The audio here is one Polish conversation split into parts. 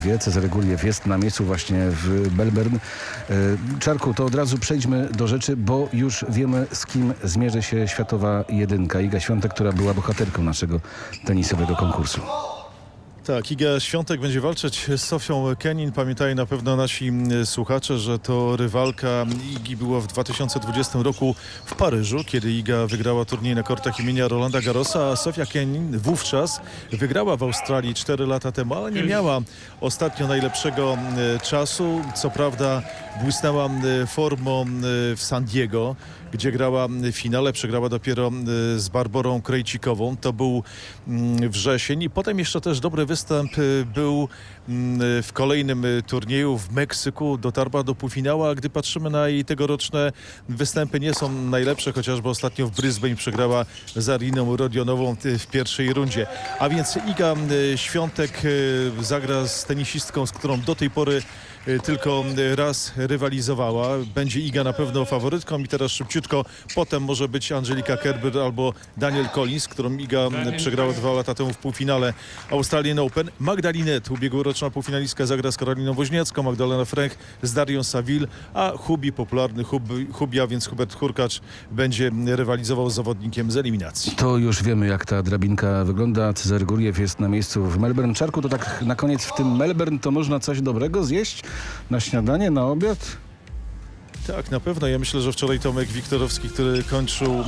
Cezary Guriew jest na miejscu właśnie w Melbourne. Czarku, to od razu przejdźmy do rzeczy, bo już wiemy, z kim zmierzy się światowa jedynka. Iga Świątek, która była bohaterką naszego tenisowego konkursu. Tak, Iga Świątek będzie walczyć z Sofią Kenin. Pamiętają na pewno nasi słuchacze, że to rywalka Igi była w 2020 roku w Paryżu, kiedy Iga wygrała turniej na kortach imienia Rolanda Garrosa, a Sofia Kenin wówczas wygrała w Australii 4 lata temu, ale nie miała ostatnio najlepszego czasu. Co prawda błysnęła formą w San Diego, gdzie grała w finale, przegrała dopiero z Barborą Krejcikową. To był wrzesień i potem jeszcze też dobry występ był w kolejnym turnieju w Meksyku. Dotarła do półfinału, a gdy patrzymy na jej tegoroczne występy, nie są najlepsze, chociażby ostatnio w Brisbane przegrała z Ariną Rodionową w pierwszej rundzie. A więc Iga Świątek zagra z tenisistką, z którą do tej pory tylko raz rywalizowała. Będzie Iga na pewno faworytką i teraz szybciutko potem może być Angelika Kerber albo Daniel Collins, którą Iga przegrała 2 lata temu w półfinale Australian Open. Magda Linette, ubiegłoroczna półfinalistka, zagra z Karoliną Woźniacką, Magdalena Fręch z Darią Saville, a Hubi, popularny Hubi, a więc Hubert Hurkacz, będzie rywalizował z zawodnikiem z eliminacji. To już wiemy, jak ta drabinka wygląda. Cezary Guriew jest na miejscu w Melbourne. Czarku, to tak na koniec, w tym Melbourne to można coś dobrego zjeść? Na śniadanie, na obiad? Tak, na pewno. Ja myślę, że wczoraj Tomek Wiktorowski, który kończył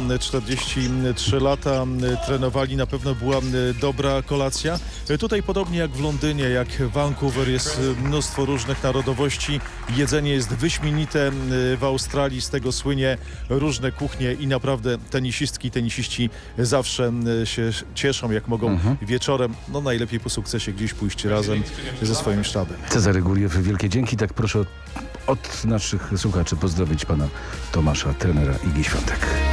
43 lata, trenowali, na pewno była dobra kolacja. Tutaj podobnie jak w Londynie, jak w Vancouver, jest mnóstwo różnych narodowości. Jedzenie jest wyśmienite w Australii, z tego słynie różne kuchnie i naprawdę tenisiści zawsze się cieszą, jak mogą wieczorem, no najlepiej po sukcesie, gdzieś pójść razem ze swoim sztabem. Cezary Guriew, wielkie dzięki. Tak proszę od naszych słuchaczy pozdrowić pana Tomasza, trenera Igi Świątek.